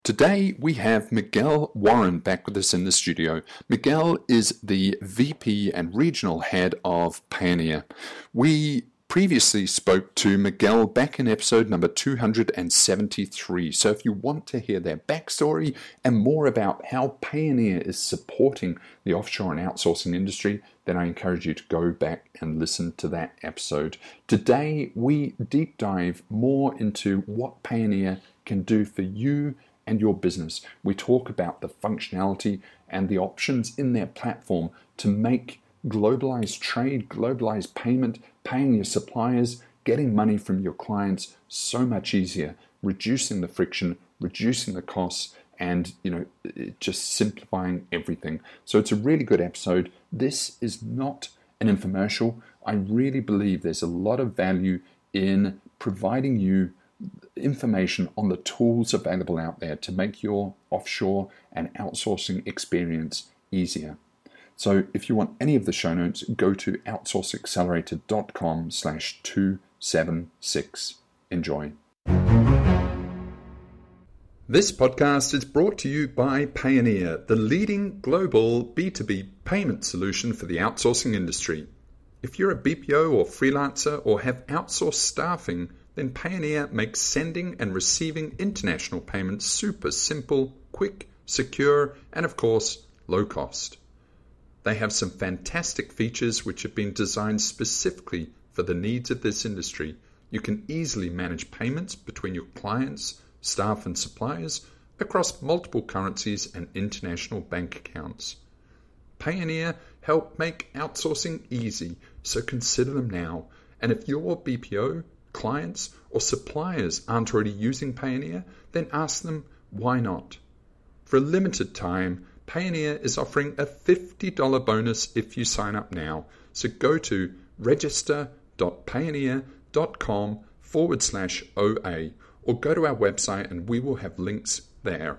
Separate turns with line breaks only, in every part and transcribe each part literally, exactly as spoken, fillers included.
Today we have Miguel Warren back with us in the studio. Miguel is the V P and Regional Head of Payoneer. We previously spoke to Miguel back in episode number two hundred seventy-three. So if you want to hear their backstory and more about how Payoneer is supporting the offshore and outsourcing industry, then I encourage you to go back and listen to that episode. Today we deep dive more into what Payoneer can do for you and your business. We talk about the functionality and the options in their platform to make globalized trade, globalized payment, paying your suppliers, getting money from your clients so much easier, reducing the friction, reducing the costs, and you know, just simplifying everything. So it's a really good episode. This is not an infomercial. I really believe there's a lot of value in providing you information on the tools available out there to make your offshore and outsourcing experience easier. So if you want any of the show notes, go to outsourceaccelerator.com slash 276. Enjoy. This podcast is brought to you by Payoneer, the leading global B two B payment solution for the outsourcing industry. If you're a B P O or freelancer or have outsourced staffing, then Payoneer makes sending and receiving international payments super simple, quick, secure, and of course, low cost. They have some fantastic features which have been designed specifically for the needs of this industry. You can easily manage payments between your clients, staff, and suppliers across multiple currencies and international bank accounts. Payoneer help make outsourcing easy, so consider them now. And if your B P O, clients, or suppliers aren't already using Payoneer, then ask them why not. For a limited time, Payoneer is offering a fifty dollars bonus if you sign up now. So go to register.payoneer.com forward slash OA or go to our website and we will have links there.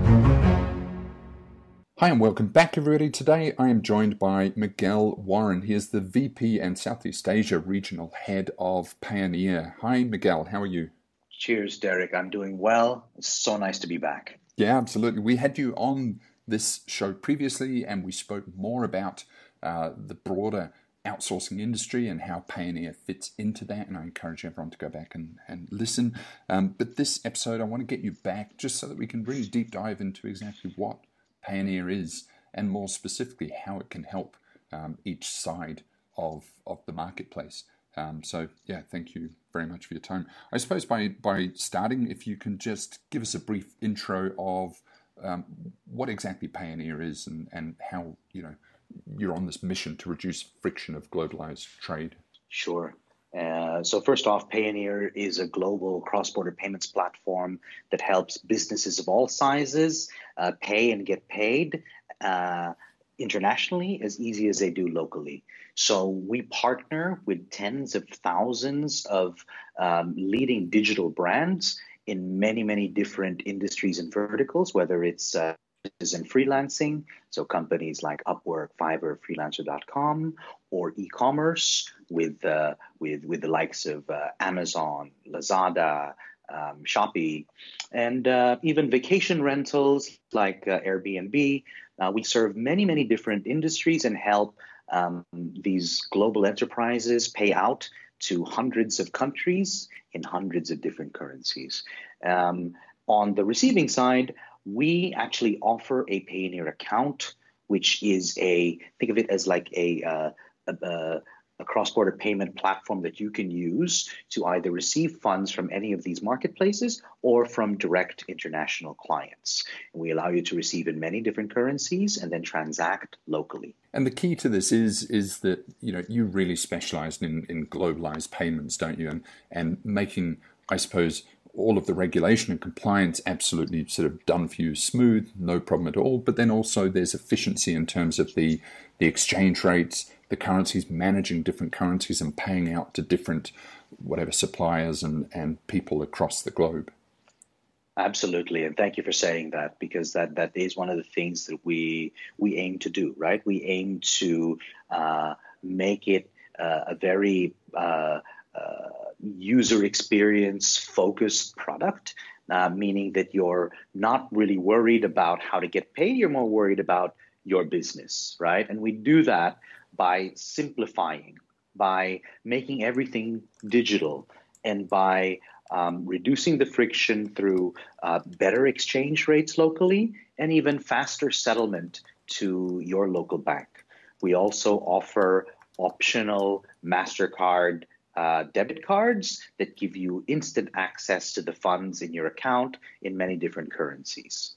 Hi and welcome back everybody. Today I am joined by Miguel Warren. He is the V P and Southeast Asia Regional Head of Payoneer. Hi Miguel, how are you?
Cheers, Derek. I'm doing well. It's so nice to be back.
Yeah, absolutely. We had you on this show previously and we spoke more about uh, the broader outsourcing industry and how Payoneer fits into that, and I encourage everyone to go back and, and listen. Um, but this episode I want to get you back just so that we can really deep dive into exactly what Payoneer is, and more specifically how it can help um, each side of of the marketplace. Um, so yeah, thank you very much for your time. I suppose by by starting, if you can just give us a brief intro of um, what exactly Payoneer is and, and how you know you're on this mission to reduce friction of globalized trade.
Sure. Uh, so first off, Payoneer is a global cross-border payments platform that helps businesses of all sizes uh, pay and get paid uh, internationally as easy as they do locally. So we partner with tens of thousands of um, leading digital brands in many, many different industries and verticals, whether it's uh, is in freelancing, so companies like Upwork, Fiverr, Freelancer dot com, or e-commerce with uh, with with the likes of uh, Amazon, Lazada, um, Shopee, and uh, even vacation rentals like uh, Airbnb. Uh, we serve many many different industries and help um, these global enterprises pay out to hundreds of countries in hundreds of different currencies. Um, on the receiving side, we actually offer a Payoneer account, which is a, think of it as like a, uh, a, a cross-border payment platform that you can use to either receive funds from any of these marketplaces or from direct international clients. And we allow you to receive in many different currencies and then transact locally.
And the key to this is is that you know you really specialize in, in globalized payments, don't you? And and making, I suppose, all of the regulation and compliance absolutely sort of done for you smooth, no problem at all. But then also there's efficiency in terms of the, the exchange rates, the currencies, managing different currencies and paying out to different whatever suppliers and, and people across the globe.
Absolutely, and thank you for saying that, because that, that is one of the things that we we aim to do, right? We aim to uh, make it uh, a very uh, uh, user experience focused product uh, meaning that you're not really worried about how to get paid. You're more worried about your business, right? And we do that by simplifying, by making everything digital, and by um, reducing the friction through uh, better exchange rates locally and even faster settlement to your local bank. We also offer optional MasterCard uh, debit cards that give you instant access to the funds in your account in many different currencies.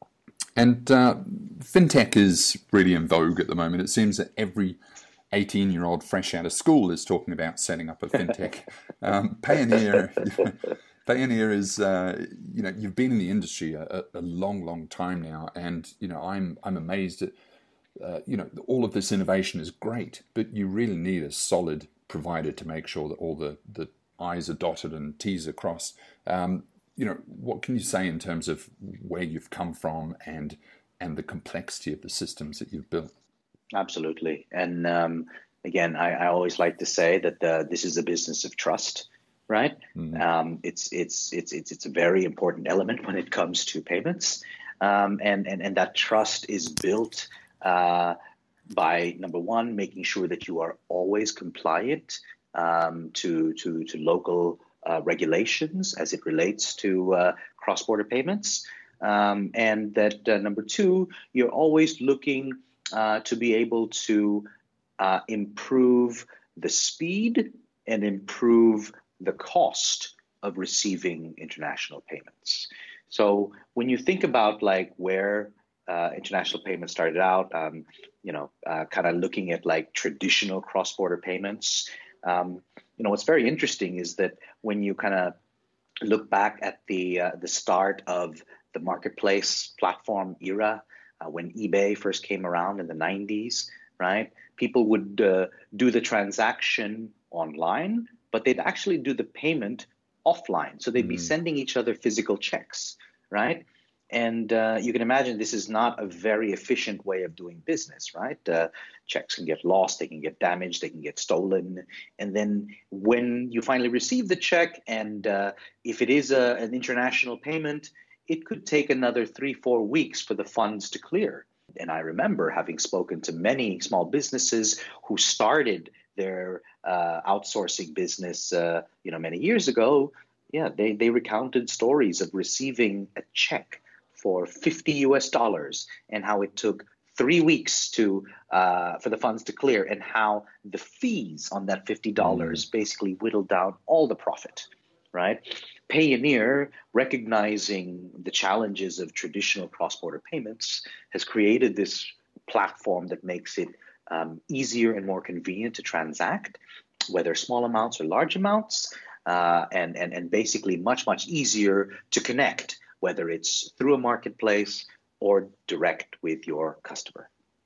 And uh, fintech is really in vogue at the moment. It seems that every eighteen-year-old fresh out of school is talking about setting up a fintech. um, Payoneer, Payoneer is, uh, you know, you've been in the industry a, a long, long time now, and you know, I'm I'm amazed at, uh, you know, all of this innovation is great, but you really need a solid provider to make sure that all the the I's are dotted and T's are crossed. Um, you know, what can you say in terms of where you've come from and and the complexity of the systems that you've built?
Absolutely. And um, again, I, I always like to say that the, this is a business of trust, right? Mm-hmm. Um, it's, it's, it's, it's, it's a very important element when it comes to payments. Um, and, and, and that trust is built uh, by, number one, making sure that you are always compliant um, to, to, to local uh, regulations as it relates to uh, cross-border payments. Um, and that, uh, number two, you're always looking Uh, to be able to uh, improve the speed and improve the cost of receiving international payments. So when you think about like where uh, international payments started out, um, you know, uh, kind of looking at like traditional cross-border payments, um, you know, what's very interesting is that when you kind of look back at the uh, the start of the marketplace platform era, Uh, when eBay first came around in the nineties, right? People would uh, do the transaction online, but they'd actually do the payment offline. So they'd mm. be sending each other physical checks, right? And uh, you can imagine this is not a very efficient way of doing business, right? Uh, checks can get lost, they can get damaged, they can get stolen. And then when you finally receive the check, and uh, if it is a, an international payment, it could take another three, four weeks for the funds to clear. And I remember having spoken to many small businesses who started their uh, outsourcing business, uh, you know, many years ago. Yeah, they, they recounted stories of receiving a check for fifty U S dollars and how it took three weeks to uh, for the funds to clear, and how the fees on that fifty dollars mm. basically whittled down all the profit, right? Payoneer, recognizing the challenges of traditional cross-border payments, has created this platform that makes it um, easier and more convenient to transact, whether small amounts or large amounts, uh, and, and, and basically much, much easier to connect, whether it's through a marketplace or direct with your customer.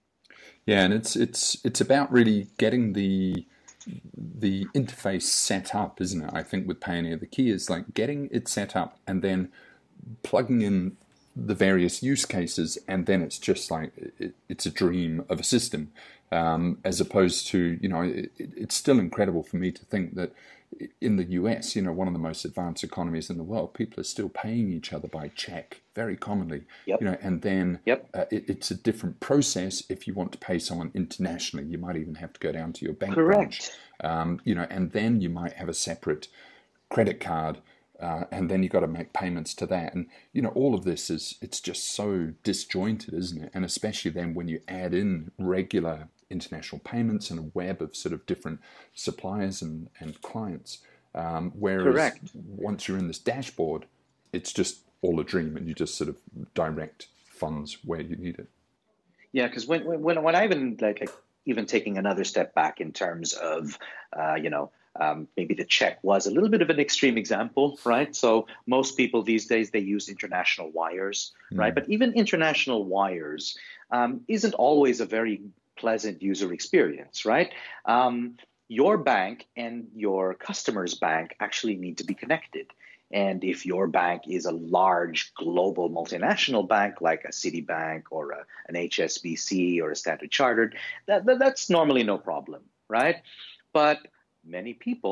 Yeah, and it's it's it's about really getting the the interface set up, isn't it? I think with Payoneer, the key is like getting it set up and then plugging in the various use cases, and then it's just like it, it's a dream of a system. Um, as opposed to, you know, it, it's still incredible for me to think that in the U S, you know, one of the most advanced economies in the world, people are still paying each other by check very commonly, yep. you know, and then
yep.
uh, it, it's a different process. If you want to pay someone internationally, you might even have to go down to your bank
Correct.
branch, um, you know, and then you might have a separate credit card, uh, and then you've got to make payments to that. And, you know, all of this is, it's just so disjointed, isn't it? And especially then when you add in regular international payments and a web of sort of different suppliers and, and clients. Um, whereas
Correct.
once you're in this dashboard, it's just all a dream, and you just sort of direct funds where you need it.
Yeah, because when when when I even like, like even taking another step back in terms of uh, you know um, maybe the check was a little bit of an extreme example, right? So most people these days, they use international wires, mm. right? But even international wires um, isn't always a very pleasant user experience, right? Um, your bank and your customer's bank actually need to be connected. And if your bank is a large global multinational bank like a Citibank or a, an H S B C or a Standard Chartered, that, that, that's normally no problem, right? But many people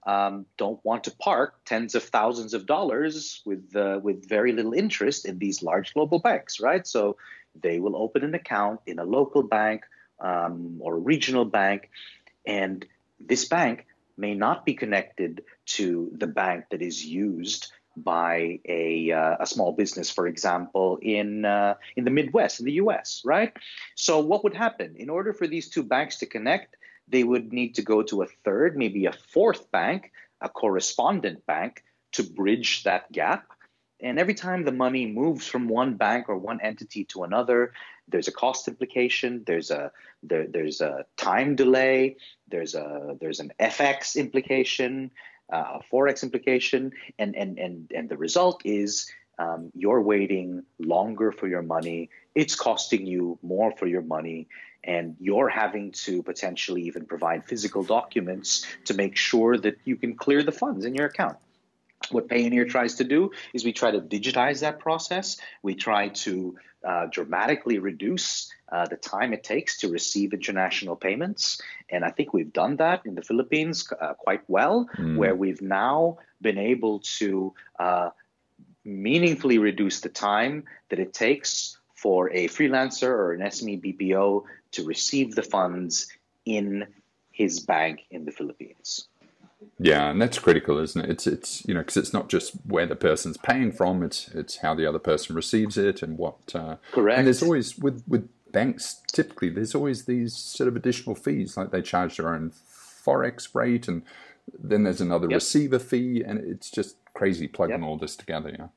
um, don't want to park tens of thousands of dollars with uh, with very little interest in these large global banks, right? So they will open an account in a local bank um, or a regional bank, and this bank may not be connected to the bank that is used by a, uh, a small business, for example, in uh, in the Midwest, in the U S, right? So what would happen? In order for these two banks to connect, they would need to go to a third, maybe a fourth bank, a correspondent bank, to bridge that gap. And every time the money moves from one bank or one entity to another, there's a cost implication, there's a there, there's a time delay, there's a there's an F X implication, uh, Forex implication, and and and and the result is um, you're waiting longer for your money. It's costing you more for your money, and you're having to potentially even provide physical documents to make sure that you can clear the funds in your account. What Payoneer tries to do is we try to digitize that process. We try to uh, dramatically reduce uh, the time it takes to receive international payments. And I think we've done that in the Philippines uh, quite well, mm. where we've now been able to uh, meaningfully reduce the time that it takes for a freelancer or an S M E B P O to receive the funds in his bank in the Philippines.
Yeah, and that's critical, isn't it? It's it's you know because it's not just where the person's paying from; it's it's how the other person receives it and what. Uh,
Correct.
And there's always with with banks typically there's always these sort of additional fees, like they charge their own forex rate, and then there's another yep. receiver fee, and it's just crazy plugging yep. all this together. Yeah.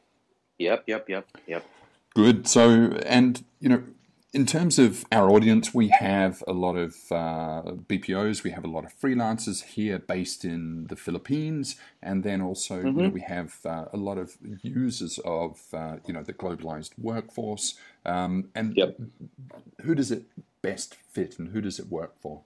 Yep. Yep. Yep. Yep.
Good. So, and you know. In terms of our audience, we have a lot of uh, B P Os, we have a lot of freelancers here based in the Philippines, and then also mm-hmm. you know, we have uh, a lot of users of uh, you know the globalized workforce. Um, and
yep.
who does it best fit, and who does it work for?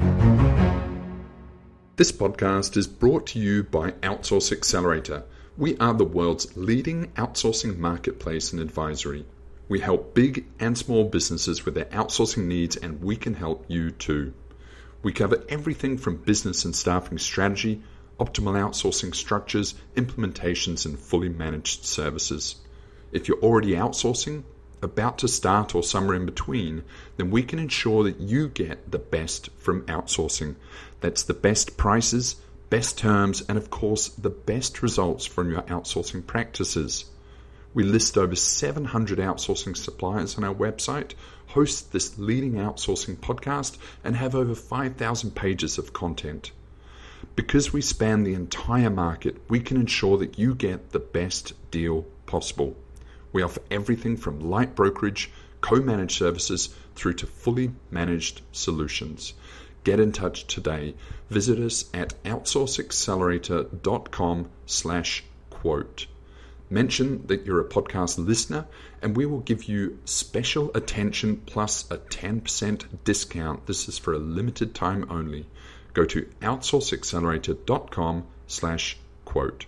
This podcast is brought to you by Outsource Accelerator. We are the world's leading outsourcing marketplace and advisory. We help big and small businesses with their outsourcing needs, and we can help you too. We cover everything from business and staffing strategy, optimal outsourcing structures, implementations, and fully managed services. If you're already outsourcing, about to start, or somewhere in between, then we can ensure that you get the best from outsourcing. That's the best prices, best terms, and of course, the best results from your outsourcing practices. We list over seven hundred outsourcing suppliers on our website, host this leading outsourcing podcast, and have over five thousand pages of content. Because we span the entire market, we can ensure that you get the best deal possible. We offer everything from light brokerage, co-managed services, through to fully managed solutions. Get in touch today. Visit us at outsourceaccelerator.com slash quote. Mention that you're a podcast listener, and we will give you special attention plus a ten percent discount. This is for a limited time only. Go to outsourceaccelerator.com slash quote.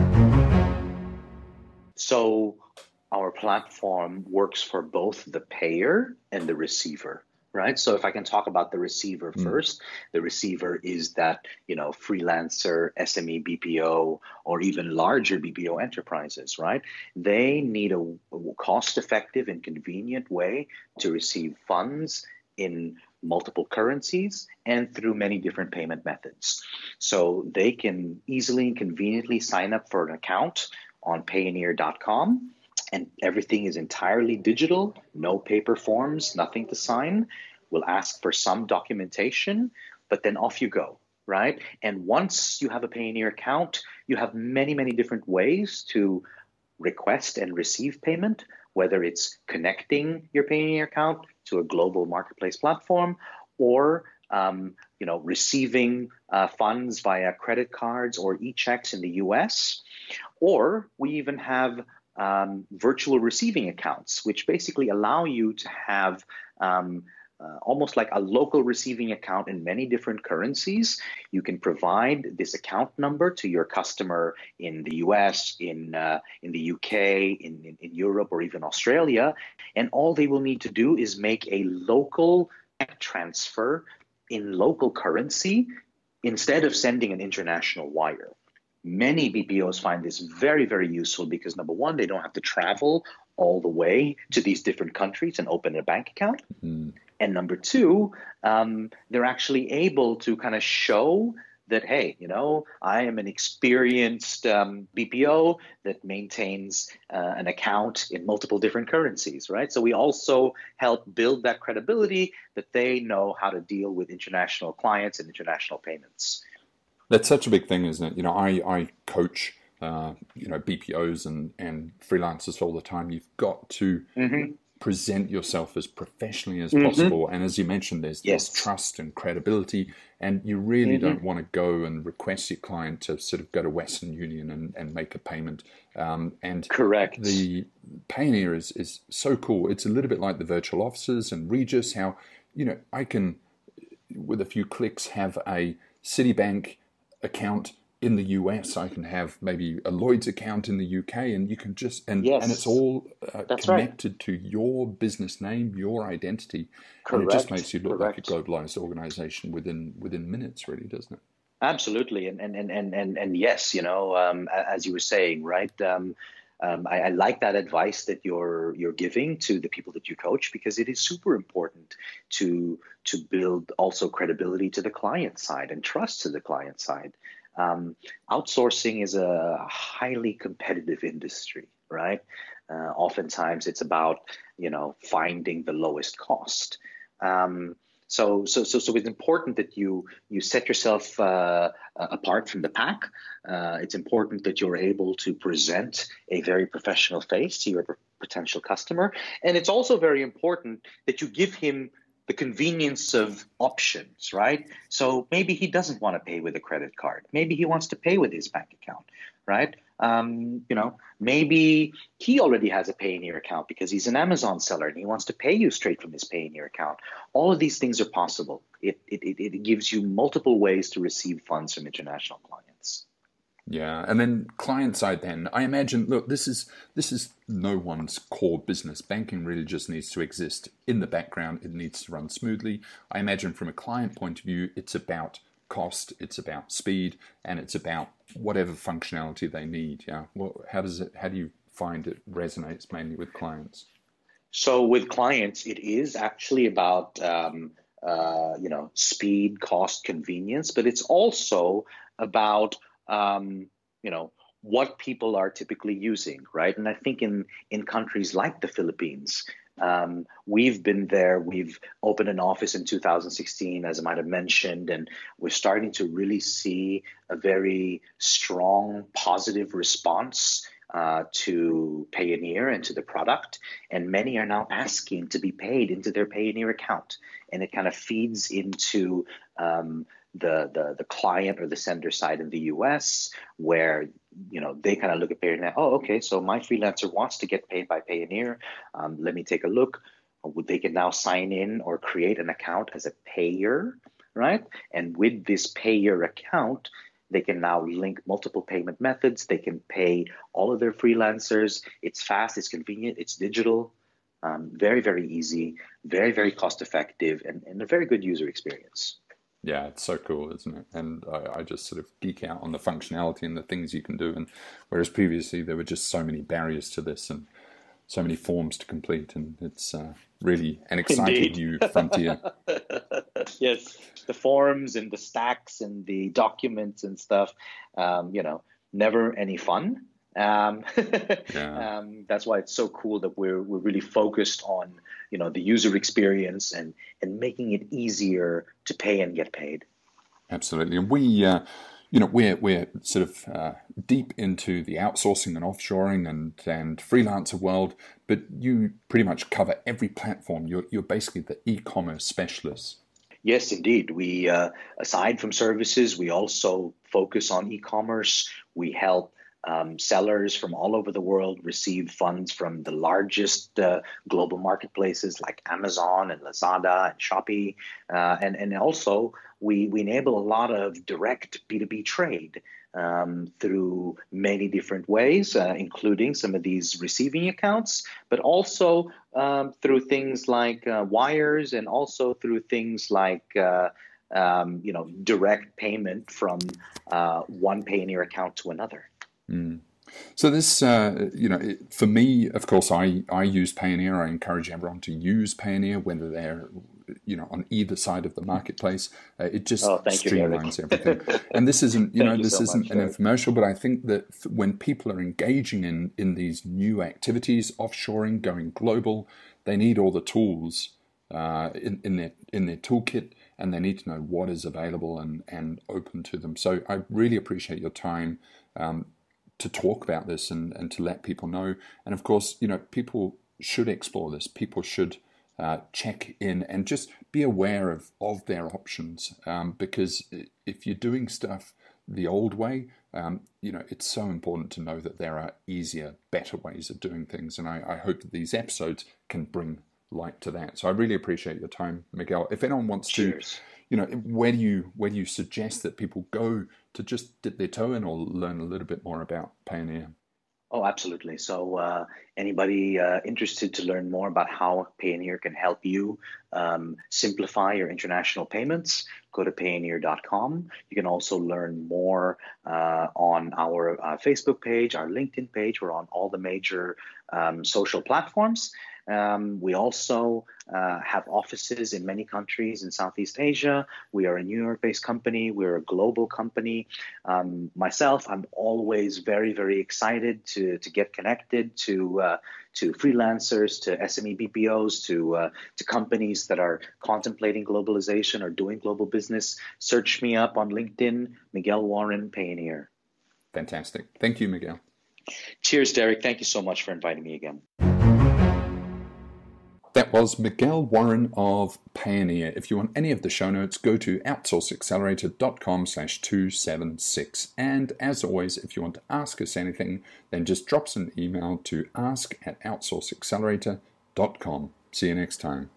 So our platform works for both the payer and the receiver. Right. So if I can talk about the receiver mm. first, the receiver is that, you know, freelancer, S M E B P O, or even larger B P O enterprises. Right. They need a, a cost-effective and convenient way to receive funds in multiple currencies and through many different payment methods. So they can easily and conveniently sign up for an account on Payoneer dot com. And everything is entirely digital, no paper forms, nothing to sign. We'll ask for some documentation, but then off you go, right? And once you have a Payoneer account, you have many, many different ways to request and receive payment, whether it's connecting your Payoneer account to a global marketplace platform, or um, you know, receiving uh, funds via credit cards or e-checks in the U S, or we even have Um, virtual receiving accounts, which basically allow you to have um, uh, almost like a local receiving account in many different currencies. You can provide this account number to your customer in the U S, in uh, in the U K, in, in, in Europe, or even Australia, and all they will need to do is make a local transfer in local currency instead of sending an international wire. Many B P Os find this very, very useful because number one, they don't have to travel all the way to these different countries and open a bank account.
Mm.
And number two, um, they're actually able to kind of show that, hey, you know, I am an experienced um, B P O that maintains uh, an account in multiple different currencies, right? So we also help build that credibility that they know how to deal with international clients and international payments.
That's such a big thing, isn't it? You know, I, I coach, uh, you know, B P Os and, and freelancers all the time. You've got to mm-hmm. present yourself as professionally as mm-hmm. possible. And as you mentioned, there's,
yes.
there's trust and credibility. And you really mm-hmm. don't want to go and request your client to sort of go to Western Union and, and make a payment. Um, and
correct.
The Payoneer is, is so cool. It's a little bit like the virtual offices and Regus, how, you know, I can, with a few clicks, have a Citibank account in the U S. I can have maybe a Lloyd's account in the U K, and you can just and
yes.
and it's all uh,
That's
connected
right.
to your business name, your identity,
Correct.
and it just makes you look
Correct.
like a globalized organization within within minutes, really, doesn't it?
Absolutely, and and and and and, and yes, you know, um, as you were saying, right. Um, Um, I, I like that advice that you're you're giving to the people that you coach, because it is super important to to build also credibility to the client side and trust to the client side. Um, outsourcing is a highly competitive industry, right? Uh, oftentimes it's about, you know, finding the lowest cost. Um, So, so, so, so it's important that you you set yourself uh, apart from the pack. Uh, it's important that you're able to present a very professional face to your potential customer, and it's also very important that you give him the convenience of options, right? So maybe he doesn't want to pay with a credit card. Maybe he wants to pay with his bank account, right? Um, you know, maybe he already has a Payoneer account because he's an Amazon seller and he wants to pay you straight from his Payoneer account. All of these things are possible. It, it, it, it gives you multiple ways to receive funds from international clients.
Yeah, and then client side then, I imagine, look, this is this is no one's core business. Banking really just needs to exist in the background. It needs to run smoothly. I imagine from a client point of view, it's about cost, it's about speed, and it's about whatever functionality they need. Yeah. Well, how does it? How do you find it resonates mainly with clients?
So with clients, it is actually about um, uh, you know speed, cost, convenience, but it's also about um, you know what people are typically using, right? And I think in in countries like the Philippines, Um, we've been there. We've opened an office in two thousand sixteen, as I might have mentioned, and we're starting to really see a very strong, positive response uh, to Payoneer and to the product. And many are now asking to be paid into their Payoneer account, and it kind of feeds into um, the, the the client or the sender side in the U S, where you know they kind of look at Payoneer. Oh, okay, so my freelancer wants to get paid by Payoneer. Um, let me take a look. They can now sign in or create an account as a payer, right? And with this payer account, they can now link multiple payment methods. They can pay all of their freelancers. It's fast, it's convenient, it's digital, um, very, very easy, very, very cost effective, and, and a very good user experience.
Yeah, it's so cool, isn't it? And I, I just sort of geek out on the functionality and the things you can do. And whereas previously there were just so many barriers to this and so many forms to complete, and it's uh, really an exciting
Indeed.
new frontier.
Yes, the forms and the stacks and the documents and stuff, um, you know, never any fun. Um,
yeah.
um, that's why it's so cool that we're we're really focused on, you know, the user experience and and making it easier to pay and get paid.
Absolutely, and we, uh, you know, we're we're sort of uh, deep into the outsourcing and offshoring and and freelancer world, but you pretty much cover every platform. You're you're basically the e-commerce specialist.
Yes, indeed. We uh, aside from services, we also focus on e-commerce. We help Um, sellers from all over the world receive funds from the largest uh, global marketplaces like Amazon and Lazada and Shopee. Uh, and, and also, we, we enable a lot of direct B two B trade um, through many different ways, uh, including some of these receiving accounts, but also um, through things like uh, wires and also through things like uh, um, you know, direct payment from uh, one Payoneer account to another.
Mm. So this, uh, you know, it, for me, of course, I, I use Payoneer. I encourage everyone to use Payoneer, whether they're, you know, on either side of the marketplace. Uh, it just
oh,
streamlines
you,
everything. And this isn't, you know,
you
this
so
isn't
much,
an
Derek.
infomercial, but I think that when people are engaging in, in these new activities, offshoring, going global, they need all the tools uh, in, in their in their toolkit, and they need to know what is available and, and open to them. So I really appreciate your time um, to talk about this and, and to let people know. And of course, you know, people should explore this. People should uh, check in and just be aware of, of their options. Um, because if you're doing stuff the old way, um, you know, it's so important to know that there are easier, better ways of doing things. And I, I hope that these episodes can bring light to that. So I really appreciate your time, Miguel. If anyone wants
Cheers.
to, you know, where do you where do you suggest that people go to just dip their toe in or learn a little bit more about Payoneer?
Oh, absolutely. So uh, anybody uh, interested to learn more about how Payoneer can help you um, simplify your international payments, go to payoneer dot com. You can also learn more uh, on our uh, Facebook page, our LinkedIn page. We're on all the major um, social platforms. Um, we also uh, have offices in many countries in Southeast Asia. We are a New York-based company. We're a global company. Um, myself, I'm always very, very excited to, to get connected to uh, to freelancers, to S M E B P Os, to uh, to companies that are contemplating globalization or doing global business. Search me up on LinkedIn, Miguel Warren Payoneer.
Fantastic. Thank you, Miguel.
Cheers, Derek. Thank you so much for inviting me again.
That was Miguel Warren of Payoneer. If you want any of the show notes, go to outsource accelerator dot com slash two seven six. And as always, if you want to ask us anything, then just drop us an email to ask at outsource accelerator dot com. See you next time.